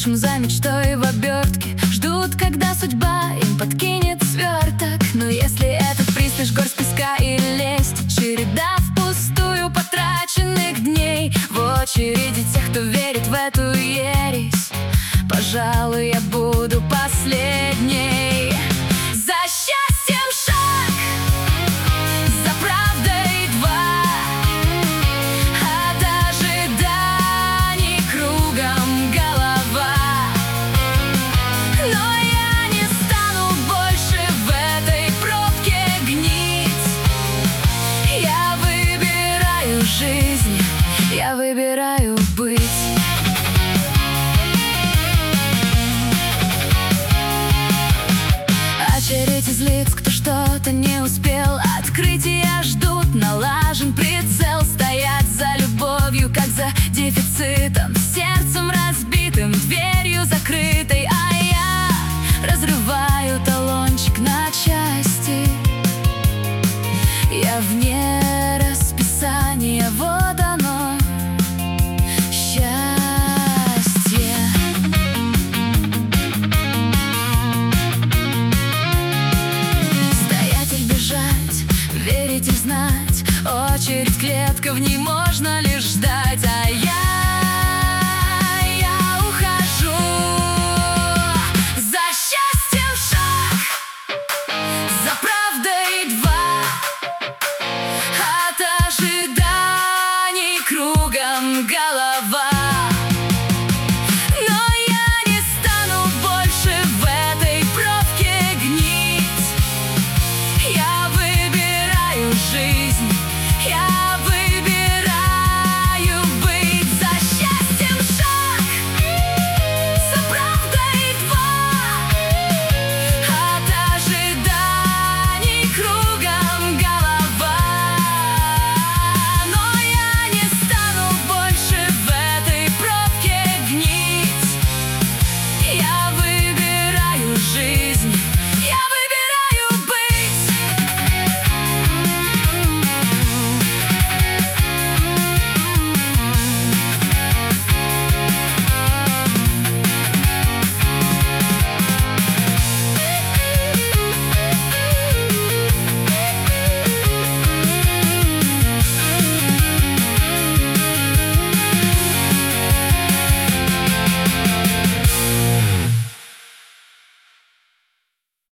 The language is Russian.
лучшем, за мечтой в обертке. Ждут, когда судьба им подкинет сверток. Но если этот приз лишь горсть песка и лесть, череда впустую потраченных дней, в очереди тех, кто верит в эту ересь, пожалуй, я буду последней. За счастьем шаг, за правдой два, от ожиданий кругом голова. Но я не стану больше в этой пробке гнить. Я выбираю жизнь, я выбираю быть. Очередь из лиц, кто что-то не успел. Открытия ждут, налажен прицел. Стоят за любовью, как за дефицитом, сердцем разбитым, дверью закрытой. А я разрываю талончик на части. Я вне расписания, вот оно, счастье. Стоять и бежать, верить и знать, очередь, клетка, в ней можно лишь ждать.